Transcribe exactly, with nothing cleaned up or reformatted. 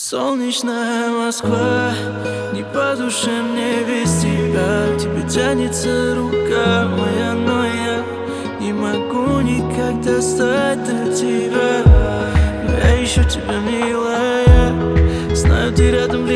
Солнечная Москва, не по душе мне без тебя. К тебе тянется рука моя, но я не могу никак достать до тебя. Но я ищу тебя, милая, знаю, ты рядом